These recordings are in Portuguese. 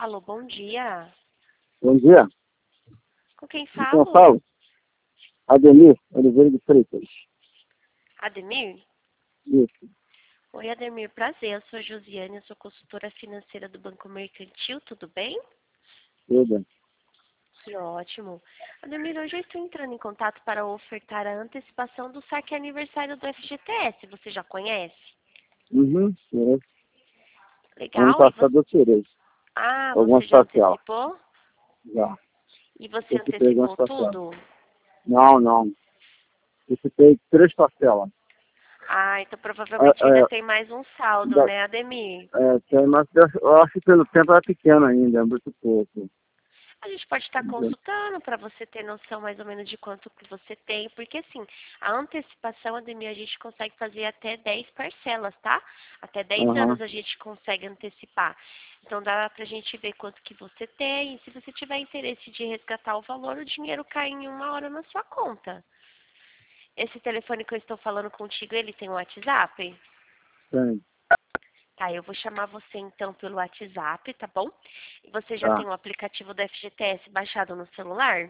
Alô, bom dia. Bom dia. Com quem De falo? São Paulo. Ademir Oliveira de Freitas. Ademir? Isso. Oi, Ademir, prazer. Eu sou Josiane, eu sou consultora financeira do Banco Mercantil, tudo bem? Tudo. Que ótimo. Ademir, hoje eu estou entrando em contato para ofertar a antecipação do saque aniversário do FGTS. Você já conhece? Sim. Ano Legal. passado eu tirei. Algumas Você já parcelas. antecipou? Já. E você Eu tirei algumas antecipou parcelas. tudo? Não. Eu tirei 3 parcelas. Então provavelmente ainda tem mais um saldo, Da- né, Ademir? tem, mas eu acho que pelo tempo era pequeno ainda, é muito pouco. A gente pode estar consultando para você ter noção mais ou menos de quanto que você tem, porque assim, a antecipação, Ademir, a gente consegue fazer até 10 parcelas, tá? Até 10 anos Aham. a gente consegue antecipar. Então dá pra gente ver quanto que você tem, e se você tiver interesse de resgatar o valor, o dinheiro cai em 1 hora na sua conta. Esse telefone que eu estou falando contigo, ele tem um WhatsApp? Tem. Tá, eu vou chamar você então pelo WhatsApp, tá bom? E você já Tá. tem o aplicativo do FGTS baixado no celular?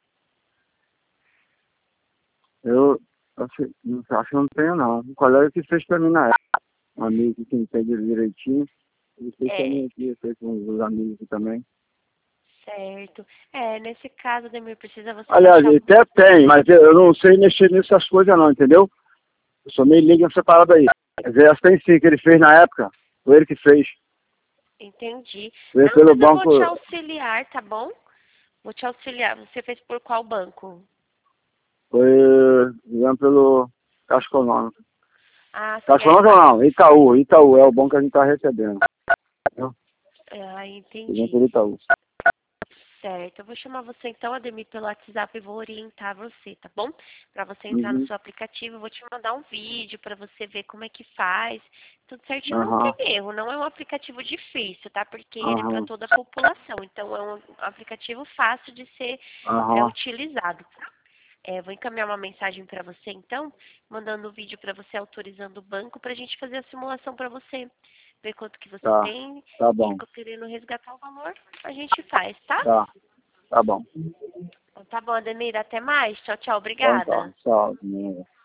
Eu acho que não tenho, não. O colega que fez pra mim na época. Um amigo que entende direitinho. Ele fez pra É, mim aqui, fez com os amigos aqui também. certo. Nesse caso, Ademir, precisa você Aliás, baixar ele o... até tem, mas eu não sei mexer nessas coisas não, entendeu? Eu sou meio leigo nessa parada aí. Quer dizer, essa tem sim, que ele fez na época. Foi ele que fez. Entendi. Veio pelo Antes eu vou te banco, auxiliar, tá bom? Vou te auxiliar. Você fez por qual banco? digamos, pelo Caixa Econômica. Sim, Caixa Econômica não, Itaú é o banco que a gente tá recebendo. Entendeu? Digamos Entendi. pelo Itaú. Certo. Eu vou chamar você então, Ademir, pelo WhatsApp e vou orientar você, tá bom? Para você entrar no Uhum. seu aplicativo, eu vou te mandar um vídeo para você ver como é que faz. Tudo certinho, não Aham, tem erro. Não é um aplicativo difícil, tá? Porque ele é para aham, toda a população. Então, é um aplicativo fácil de ser aham. utilizado, tá? Vou encaminhar uma mensagem para você, então, mandando o vídeo para você, autorizando o banco, para a gente fazer a simulação para você, ver quanto que você Tá, tem tá e bom. querendo resgatar o valor, a gente faz, tá? Tá bom. Então, tá bom, Ademir, até mais. Tchau, tchau, Então tá, obrigada. tchau.